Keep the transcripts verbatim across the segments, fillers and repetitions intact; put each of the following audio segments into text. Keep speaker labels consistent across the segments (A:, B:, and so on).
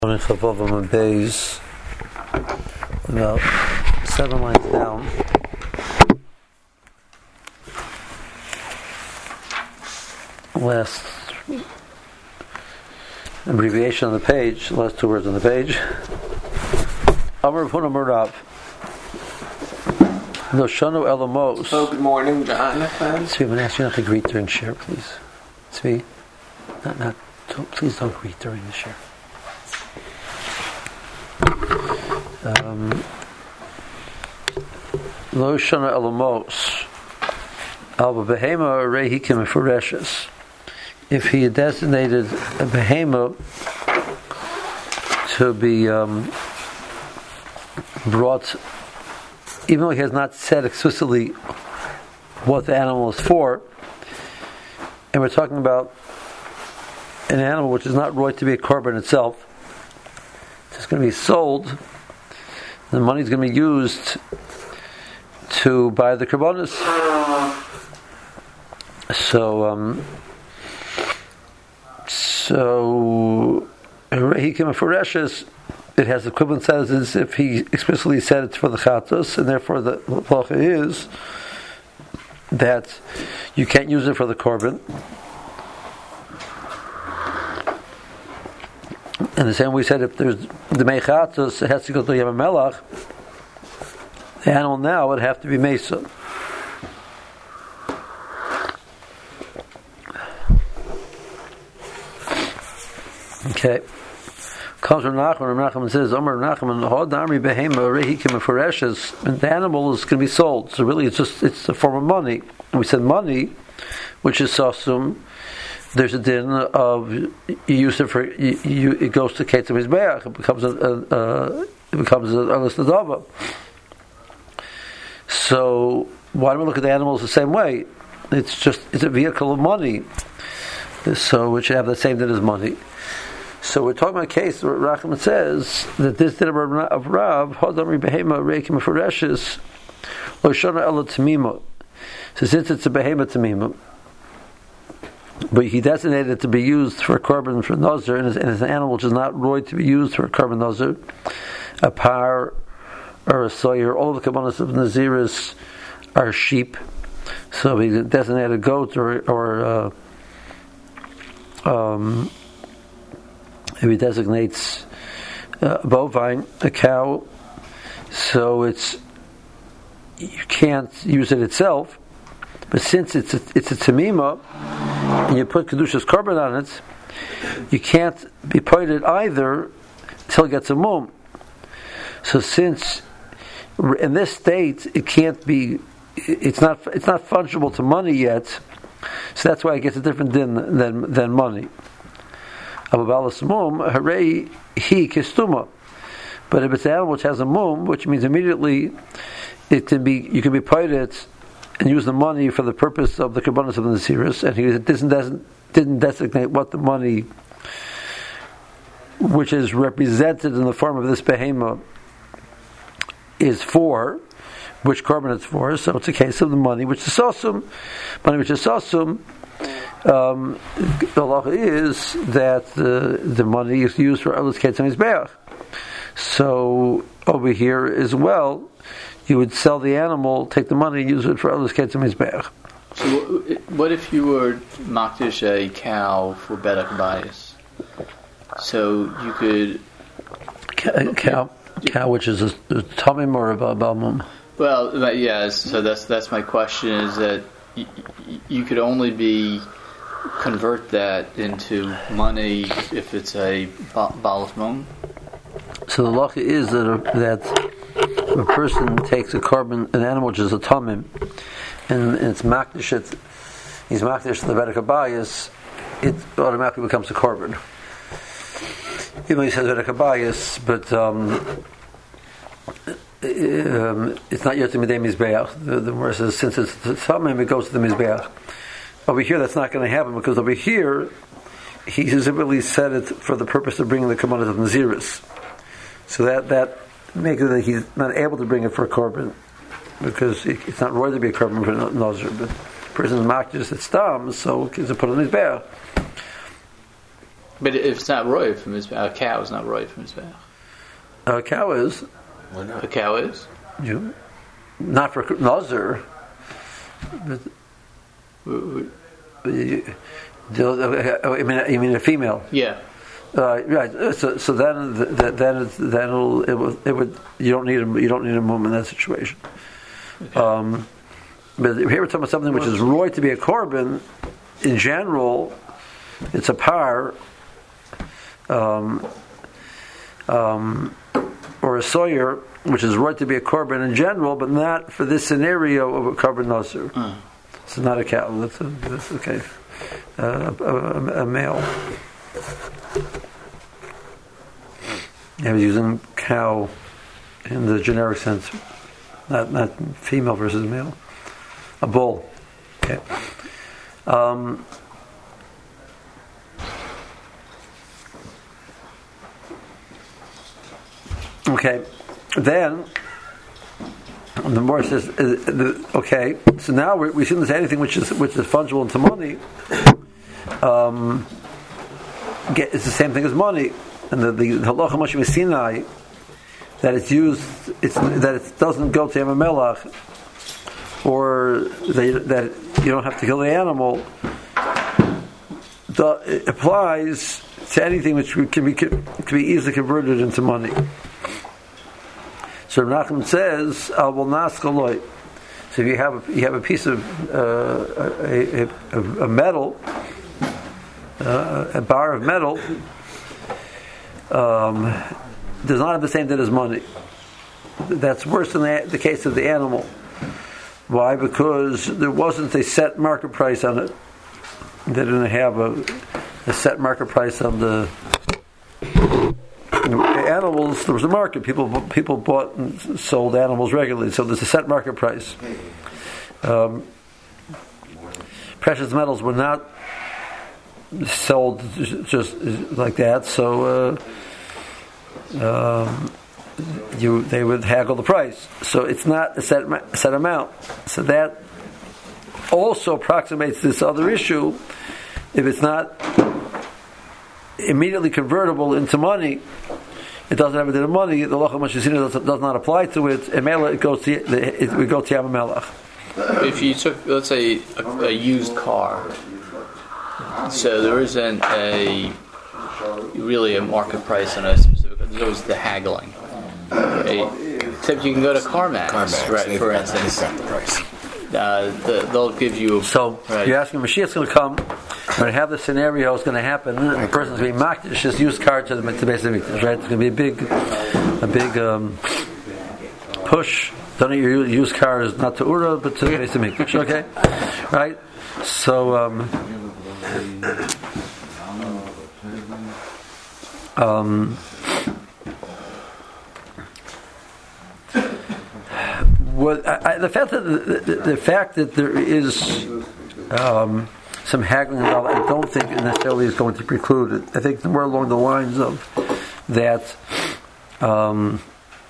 A: Chavav Bays, about seven lines down. Last abbreviation on the page, last two words on the page. Amar Puna Murav. No Shano Elamos.
B: Oh, good morning, Jonathan.
A: Tzvi, I'm going to ask you not to greet during share, please. Tzvi, not, not, don't, please don't greet during the share. Um, Lo Shana Elamos Alba Behema Rehikim Fureshes. If he had designated a behema to be um, brought, even though he has not said explicitly what the animal is for, and we're talking about an animal which is not right to be a korban itself, it's going to be sold. The money is going to be used to buy the korbanos. So, um, so he came for reshes. It has equivalent status as if he explicitly said it for the chatos, and therefore the halacha is that you can't use it for the korban. In the same way we said, if there's the mechatos, it has to go to Yam Melach. The animal now would have to be mesa. Okay. Comes from Nachman. Nachman says, "Omer Nachman, Hodamri behema rehikim fureshes." And the animal is going to be sold. So really, it's just it's a form of money. And we said money, which is sasum. There's a din of you use it for you, you, it goes to Ketzim Mizbeach. It becomes a, a, a it becomes a, a list of dava. So why don't we look at the animals the same way? It's just it's a vehicle of money, so which have the same din as money. So we're talking about a case where Rachman says that this din of Rav Hodamri behema reikim fureshes lo shana ela tamima. So since it's a behema tamima, but he designated it to be used for a korban for nazir, and it's an animal which is not roy to be used for a korban nazir, a par or a soyer. All the korbanos of naziris are sheep, so he designated a goat or or uh, um, if he designates uh, a bovine, a cow, so it's you can't use it itself. But since it's a, it's a tamima, and you put Kedusha's korban on it, you can't be pointed either until it gets a mum. So since in this state it can't be, it's not it's not fungible to money yet, so that's why it gets a different din than than money. Ababalas mum, hooray he kistuma. But if it's an animal which has a mum, which means immediately it can be you can be pointed and use the money for the purpose of the korbanos of the Nasiris, and he didn't, doesn't, didn't designate what the money, which is represented in the form of this behema, is for, which korban it's for. So it's a case of the money, which is sosum, money which is sosum. Um, the law is that the the money is used for Elis Ketzim Mizbeach. So over here as well, you would sell the animal, take the money, and use it for Elis Ketzim Mizbeach.
B: So, what if you were makdish a cow for Bedek bias? So you could
A: cow, cow, cow which is a, a tamim or a balmum.
B: Well, yes. So that's that's my question: is that y- you could only be convert that into money if it's a balas mum?
A: So the law is that a, that if a person takes a korban, an animal which is a tamim, and, and it's makdish, it, he's makdish the Bedek Habayis, it automatically becomes a korban. Even though he says Bedek Habayis, but um, um, it's not yet the Midei Mizbeach. The, the verse says since it's the tamim, it goes to the Mizbeach. Over here, that's not going to happen because over here, he specifically said it for the purpose of bringing the korbanos of Naziris. So that that makes it that he's not able to bring it for a korban because it, it's not right to be a korban for Nazir. But the person's makdish it's stam, so it's put on his bear.
B: But if it's not roy from his a cow is not roy from his back.
A: A cow is.
B: Why not? A cow is.
A: You, not for nazir. But, you, I mean, you mean a female?
B: Yeah.
A: Uh, right. So, so then, then, it's, then it'll, it would, it would. You don't need a, you don't need a mum in that situation. Okay. Um, but here we're talking about something which is roy to be a korban. In general, it's a par, um, um, or a sawyer, which is roy to be a korban in general, but not for this scenario of a korban nazir. Mm. It's not a cow. That's, a, that's okay. Uh, a, a, a male. I was using cow in the generic sense, not not female versus male. A bull. Okay. Um, okay. Then the more says, uh, the, okay. So now we we shouldn't say anything which is which is fungible into money. Um, get, it's the same thing as money. And the the halacha Moshe Sinai that it's used, it's that it doesn't go to Yam Melach, or they, that you don't have to kill the animal. The, it applies to anything which can be can be easily converted into money. So Rav Nachman says, "Al will naskaloi." So if you have a, you have a piece of uh, a, a, a metal, uh, a bar of metal. Um, does not have the same debt as money. That's worse than the, the case of the animal. Why? Because there wasn't a set market price on it. They didn't have a, a set market price on the, the animals. There was a market. People people bought and sold animals regularly, so there's a set market price. Um, precious metals were not sold just like that, so uh, um, you they would haggle the price. So it's not a set set amount. So that also approximates this other issue. If it's not immediately convertible into money, it doesn't have a bit of money. The Halacha Moshe Sinai does, does not apply to it. And it goes to it, it, we go to Yam Melach.
B: If you took, let's say, a, a used car. So there isn't a really a market price on a specific. There's always the haggling. Okay? Except you can go to CarMax, CarMax right? For instance,
C: got the price.
B: Uh, the, they'll give you.
A: So right. You're asking Mashiach's going to come. We're going to have the scenario is going to happen. The person's going to be mocked. It's just used car to the to base of Mikdash, right? It's going to be a big, a big um, push. Don't eat your used cars not to Ura but to the base of Mikdash. Okay, right? So. Um, Um, what, I, I, the fact that the, the, the fact that there is um, some haggling involved, I don't think necessarily is going to preclude it. I think more along the lines of that. Um,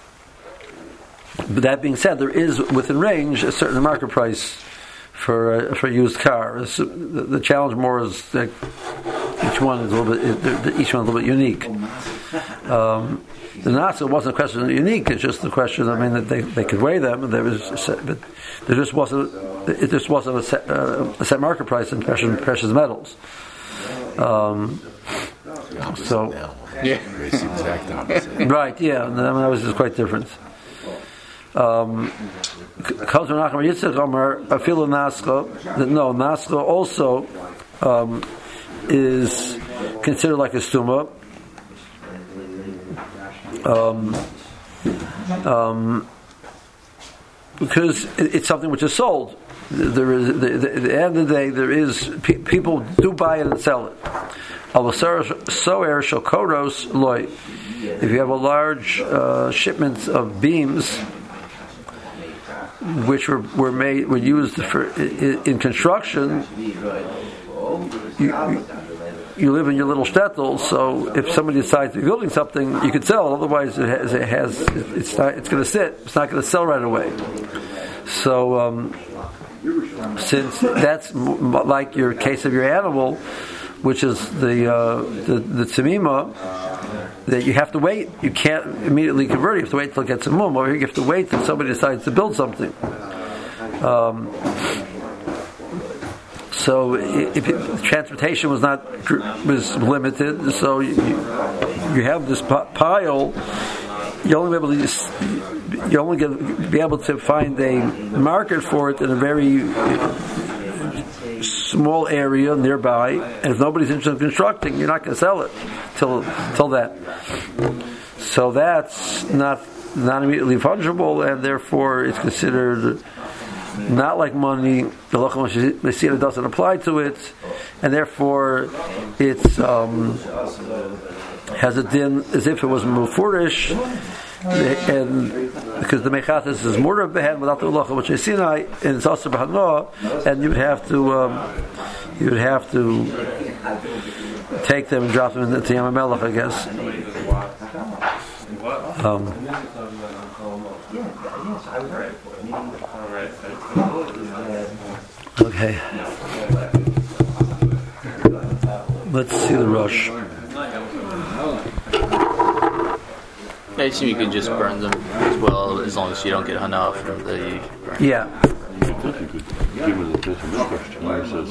A: but that being said, there is within range a certain market price for uh, for used cars. The, the challenge more is that each one is a little bit each one is a little bit unique. Um, the Nasa wasn't a question of unique; it's just the question. I mean, that they, they could weigh them, and there was, but there just wasn't. It just wasn't a set, uh, a set market price in precious, precious metals. Um, so,
B: yeah,
C: it's the exact opposite.
A: Right? Yeah, I mean, that was just quite different. Um, no, Nascha also um, is considered like a stuma. Um, um, because it, it's something which is sold. There is, the, the, at the end of the day, there is pe- people do buy it and sell it. If you have a large uh, shipment of beams which were, were made were used for in, in construction, you, you live in your little shtetl, so if somebody decides to be building something, you could sell it. Otherwise, it has, it has it's not it's going to sit. It's not going to sell right away. So, um, since that's m- like your case of your animal, which is the uh, the, the tzimima, that you have to wait. You can't immediately convert it. You have to wait till it gets a mum. Or you have to wait till somebody decides to build something. Um, so if it, transportation was not was limited, so you, you have this pile. You only be able to you only get, be able to find a market for it in a very small area nearby, and if nobody's interested in constructing, you're not going to sell it till till that. So that's not not immediately fungible, and therefore it's considered not like money. The Halacha Messina doesn't apply to it, and therefore it's um, has a din as if it was mufurish, and because the mechatas is murder behen without the Halacha which is Sinai, and it's also b'hanoah, and you would have to um, you would have to take them and drop them into Yam HaMelech, I guess. Um, okay. Let's see the rush.
B: I assume you can just burn them as well, as long as you don't get hana from the burn.
A: Yeah.
C: I think you could give it a different question where it says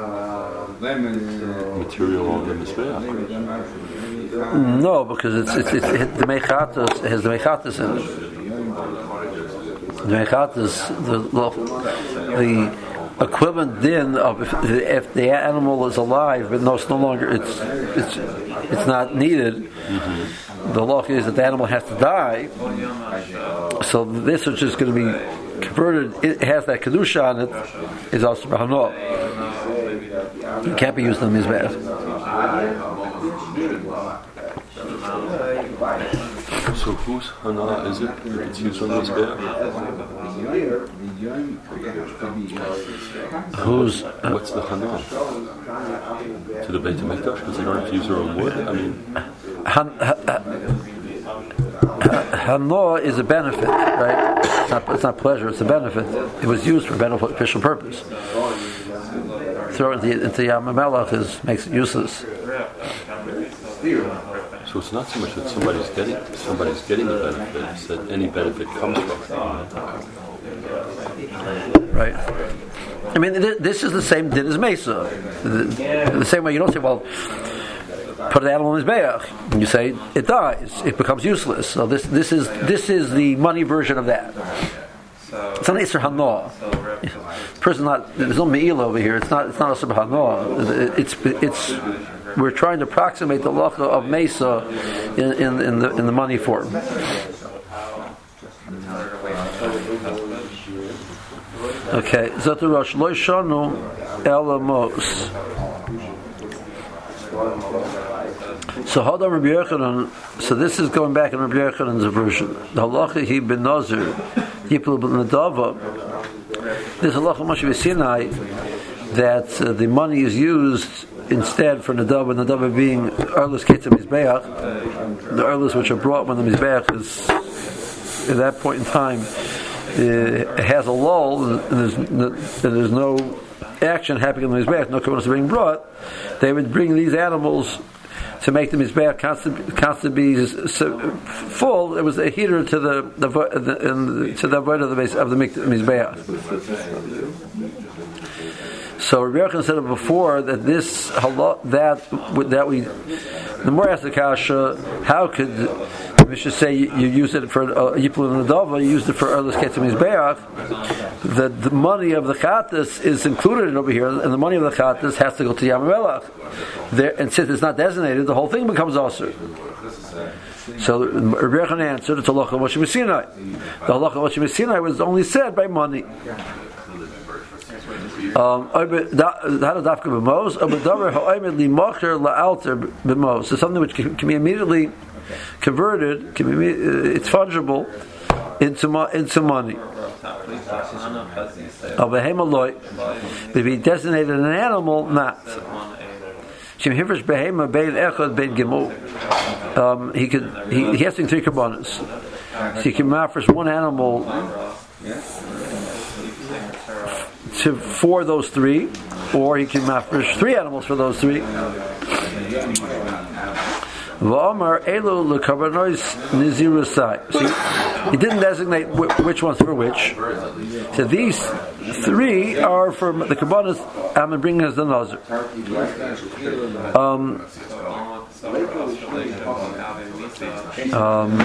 C: material on the mizbeach.
A: No, because it's, it's, it's it, the mechatas has the mechatas in it. The mechatas, the, the equivalent din of if, if the animal is alive, but no, it's no longer it's it's it's not needed. Mm-hmm. The law is that the animal has to die. So this, which is going to be converted, it has that kedusha on it, is also b'hanoah. It can't be used in the mizbeach.
C: So whose hana is it if it's used on the mizbeach?
A: Who's uh,
C: what's the hana? To the Beit HaMikdash, because they don't have to use their own wood. I mean,
A: Han, ha, ha, Hanoah is a benefit, right? It's not, it's not pleasure; it's a benefit. It was used for beneficial purpose. Throw it into, into Yam HaMelech is makes it useless.
C: So it's not so much that somebody's getting somebody's getting a benefit; it's that any benefit comes from it.
A: Right. I mean, this is the same din as Mesa. The, the same way you don't say, well, put the animal in his bayach, and you say it dies, it becomes useless. So this this is this is the money version of that. It's an Isser Hanoah. Person not there's no me'ila over here. It's not it's not a Hanoah. It's it's we're trying to approximate the lacha of Mesa in, in in the in the money form. Okay, Zatu Rosh Lo Shanu Elamos. So Hadam Rabbi Yochanan. So this is going back in Rabbi Yochanan's version. The halacha he ben Nazir, Yipul ben Nadava. This halacha Moshe Sinai that uh, the money is used instead for Nadava. Nadava being Erlus Ketzah Mizbeach, the Erlus which are brought when the Mizbeach is at that point in time. It has a lull, and there's no, and there's no action happening on the mizbeach, no korbanos are being brought. They would bring these animals to make the mizbeach constantly, constantly be full. It was a heater to the, the, the, the to the void of the base of the mizbeach. So Rabbi Yochanan said before that this that that we the more asked the kasha, how could we should say you, you use it for Yipul and Nadava, you used it for Erlus Ketzah Mizbeach. The the money of the chatas is included in over here, and the money of the chatas has to go to Yam HaMelech. There, and since it's not designated, the whole thing becomes asur. So Rabbi Yochanan answered, it's halacha Moshe Sinai. The halacha Moshe Sinai was only said by money. Um, so something which can, can be immediately converted, can be, it's fungible into into money. But if he designated an animal, not. Um, he could he, he has to do three korbanos. So he can offer one animal to to for those three, or he can mafresh three animals for those three. V'amar elu lekarbanos nizirusai. See, he didn't designate which ones for which. So these three are for the karbanos I'm bringing as the nazir. Um, um,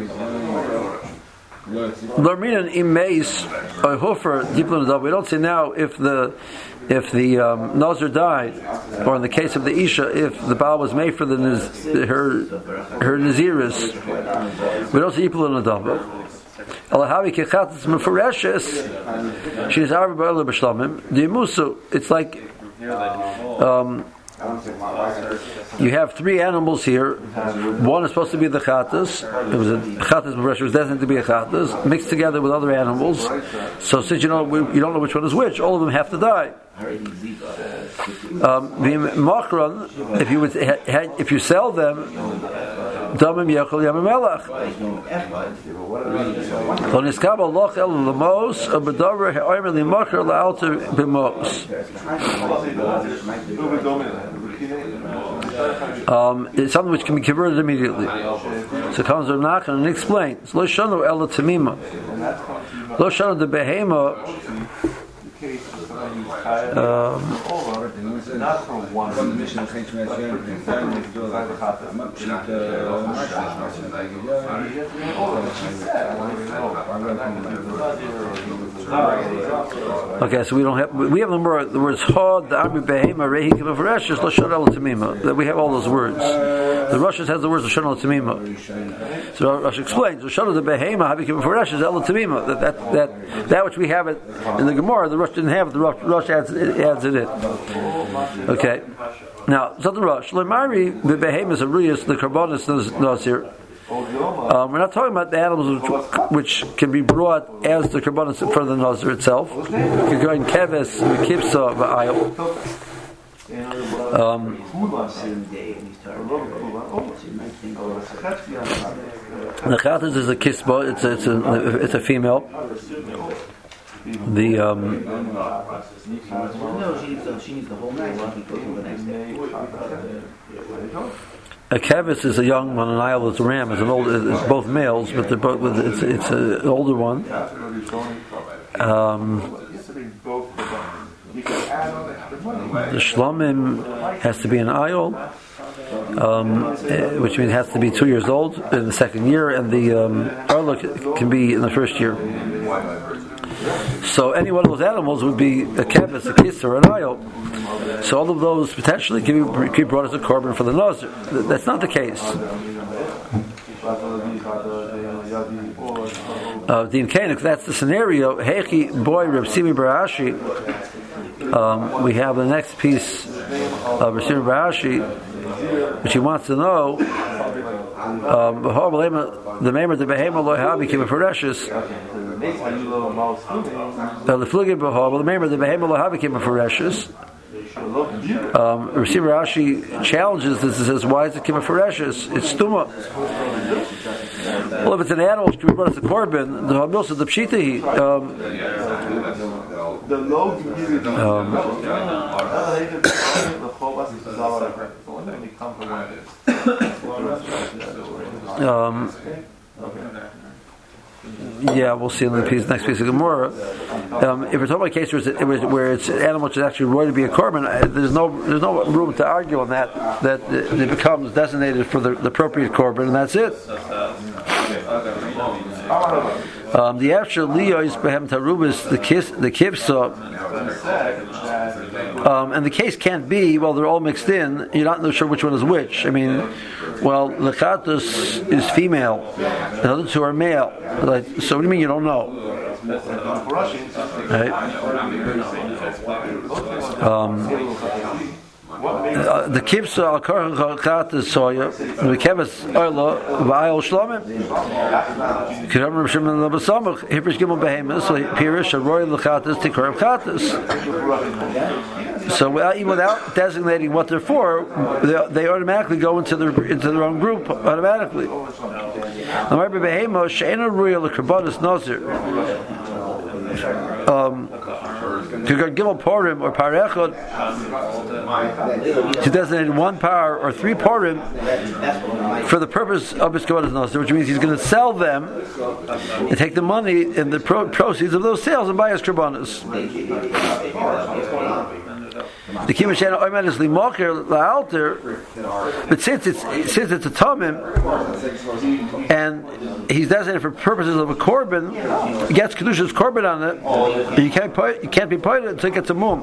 A: Lorminan imeis or hofer diplan. We don't say now if the if the um, nazir died, or in the case of the isha, if the baal was made for the her her naziris. We don't say diplan adava. Alahavi kechatas meforeshes. She's arba ba'ala b'shlamim. The musu. It's like. Um, You have three animals here. One is supposed to be the chatas. It was a chatas meforesh. It was destined to be a chatas, mixed together with other animals. So since you know you don't know which one is which, all of them have to die. Um, if you would, if you sell them, damim yechol yamim melach. Loniskaba loch el lemos abedavar he'omer limacher la'alter b'mos. Um, it's something which can be converted immediately. So comes Rav Nachman and explains: Lo shanu ela tamima, lo shanu de behema. Um, okay, so we don't have we have the word the words hod the army behema rehi k'meforeshes lo shana l'tamima. That we have all those words. The Russians has the words lo shana l'tamima. So Rush explains lo shana the behema habi k'meforeshes el l'tamima. That that that that which we have it in the Gemara, the Rush didn't have it. The Rush, Rush adds it, adds it in. Okay. Now, something Rush. Lemari the behemoths of Riyas the karbonis nazir. Um, we're not talking about the animals which, which can be brought as the karbonis for the nazir itself. You can go in keves, kipsa, v'ayil. Um, the chatas is a kisba. It's a, it's a it's a female. The um, a kevis is a young one, an ayil is a ram. It's an old. It's both males, but they're both. It's it's an older one. Um, the shlomim has to be an ayil, um, which means it has to be two years old in the second year, and the um, arla can be in the first year. So any one of those animals would be a kevis, a kiss, or an ayil. So all of those potentially can be, can be brought as a korban for the nazir. That's not the case. Uh, Din Kanik, that's the scenario. Hechi boy Reb Simi Barashi. Um, we have the next piece of Reb Simi Barashi, which he wants to know. Um, the member the behema lo habi came for precious. The flugid behava the member the behema lo habi came for precious. Um, Receiver Rashi challenges this and says, why is it Kima Fereshis? It's Stuma. Well, if it's an animal, which can be brought as a korban, the Hamilsa, the Pshita, um, um, um, yeah, we'll see in the piece, next piece of Gemara. Um, if we're talking about a case where it's, it was, where it's an animal which is actually roy to be a korban, uh, there's no there's no room to argue on that. That it becomes designated for the, the appropriate korban, and that's it. Um, the actual liyos behem tarubis the kiss the kivsa, um, and the case can't be well they're all mixed in. You're not sure which one is which. I mean, well, the chatus is female, the other two are male. Like, so what do you mean you don't know? Right? Um, Uh, the kibsa al karchat soya the kibas oila va'ayil shlomim kiram shimon labasamach hiprish gimel behemoth so pirish a royal chatas tikar chatas. So without, even without designating what they're for, they, they automatically go into the into their own group automatically. Amar behemoth she'ena royal karbanis nazir. Um, Gimel Purim or Parechot, he designated one par or three Purim for the purpose of his Kodesh Nasr, which means he's going to sell them and take the money and the pro- proceeds of those sales and buy his Korbanos. The Kimashana Oymanisli Moker La'alter, but since it's since it's a Tomim and he's designated for purposes of a Korban, he gets Kedusha's Korban on it, and you can't put, you can't be put it until it gets a Mum.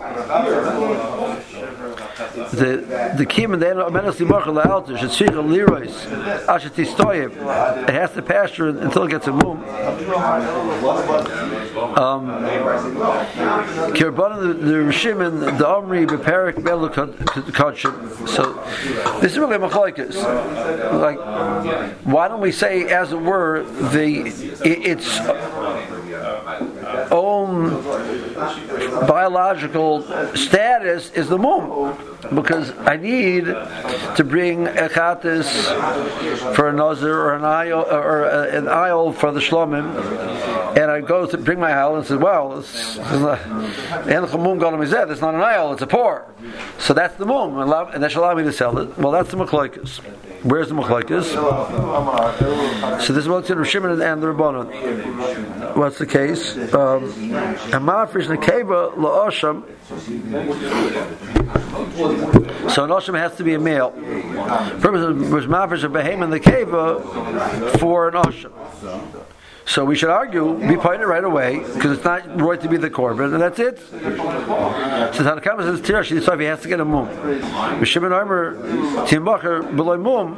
A: The the Kim and the Oymanisli Moker La'alter should see a Leroy's Ashati Stoyev. It has to pasture until it gets a Mum. Um, Kirban the the Rishim and the Omri Beperik Belu Kodshim. So this is really a machlokes. Like, why don't we say, as it were, the its own biological status is the mum? Because I need to bring a chatas for a nazir or an ayol or an ayol for the shlomim, and I go to bring my ayol and say, well, it's not it's not an ayol, it's a por. So that's the mum, and that should allow me to sell it. Well, that's the machlokes. Where's the machlokes? So this is what's in Rosh Shimon and the Rabbanon. What's the case? Hamafrish nekeva la'osham. So an osham has to be a male. Purpose was mafresh of behem and the keva for an osham. So we should argue, be pointed right away, because it's not right to be the korban, and that's it. So Tanakama says, Tirash, so if he has to get a mum. Rishim and Armour, Timbacher, below mum.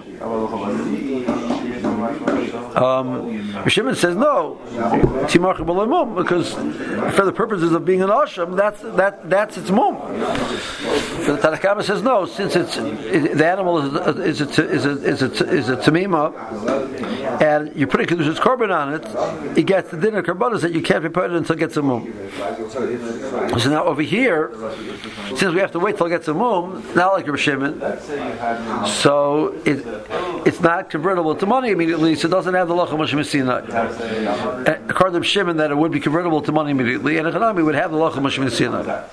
A: Um, Shimon says no, Timbacher below mum, because for the purposes of being an Asham, that's that that's its mum. But the Tanakama says no, since it's it, the animal is a is a is a is a, is a tamima, and you put a kedusha's korban on it, it gets the dinner korbanos that you can't be put it until it gets a mum. So now over here, since we have to wait till it gets a mum, not like Reb Shimon, so it it's not convertible to money immediately, so it doesn't have the lacham Moshe Messina. According to Reb Shimon, that it would be convertible to money immediately, and Echanami would have the lacham Moshe Messina.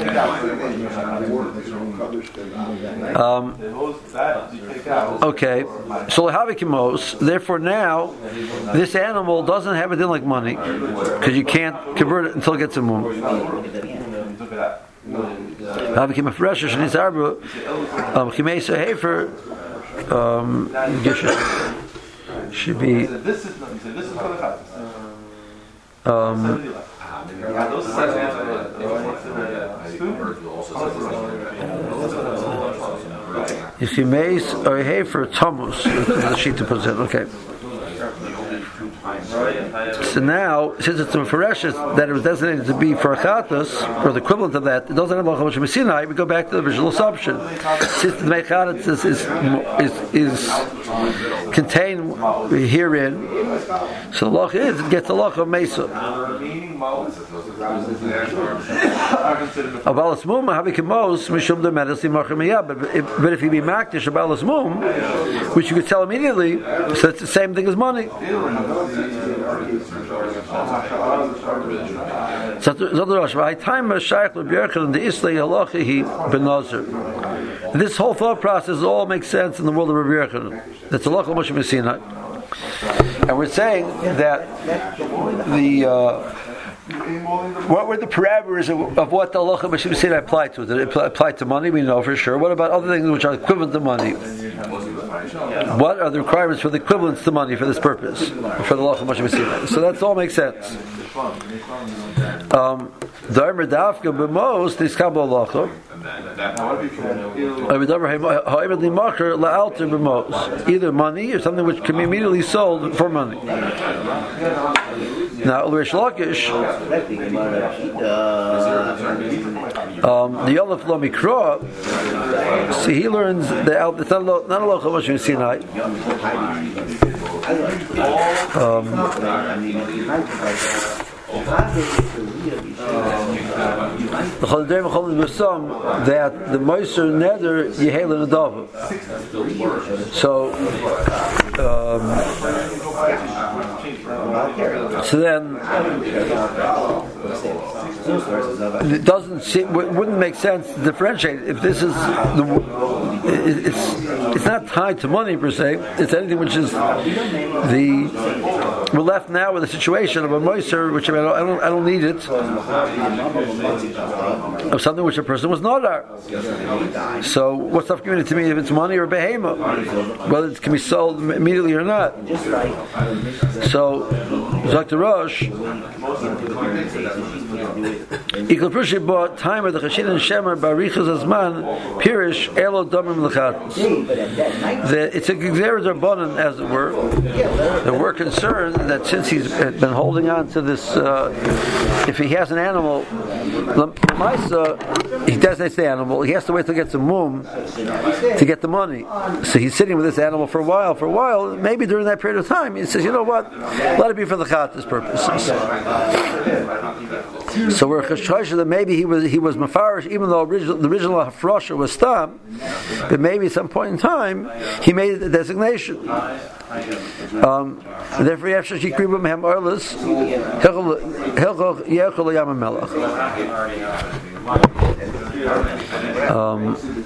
A: Um, okay, so lehavik, therefore now this animal doesn't have a din like money because you can't convert it until it gets a mum. Havikim a fresh and his arba um chimesa hefer um should be um if you mace or hefer tamus, the sheet to put it. Okay. So now, since it's a Mefereshes that it was designated to be for a Chatas, or the equivalent of that, it doesn't have Lacham Moshe Sinai, we go back to the original assumption. Since the Mechatas is, is, is, is contained herein, so the Lach is, it gets the Lach of Mesa. Abalas Mum, Havikimos, Mishum de Medicine Machemiyah, but if you be Makdish Abalas Mum, which you could sell immediately, so it's the same thing as money. So this whole thought process all makes sense in the world of Rabbi Yochanan. That's a local Moshe Messina, and we're saying that the uh, what were the parameters of, of what the halacha Moshe Messina applied to? Did it apply to money? We know for sure. What about other things which are equivalent to money? What are the requirements for the equivalents to money for this purpose? For the halacha Moshe Messina. So that all makes sense. Um, either money or something which can be immediately sold for money. Now, Rish Lakish, um, the Yolaf Lo Mikra, see, he learns the it's not a local Moshe Sinai. Um, that the Moiser Neder Yehel and Adava. So, um, so then, it doesn't seem, wouldn't make sense to differentiate. If this is the, it's it's not tied to money per se. It's anything which is the we're left now with a situation of a moiser, which I, mean, I don't I don't need it, of something which a person was not there. So what's stuff given to me if it's money or behema, whether it can be sold immediately or not. So Doctor Rosh, Ikel bought time of the Chashin and Shemer Barichas Azman Pirish Elo Domim Lechat. It's a Gzeres Rabbanan, as it were. That we're concerned that since he's been holding on to this, uh, if he has an animal, he designates the animal. He has to wait till he gets a mum to get the money. So he's sitting with this animal for a while. For a while, maybe during that period of time, he says, "You know what? Let it be for the Chattas purposes." So we're chashasha that maybe he was he was mafarish, even though original, the original hafrosha was stam, but maybe at some point in time he made the designation. Um, and therefore, he actually kribum hem orlas hilchol yechol yam melach.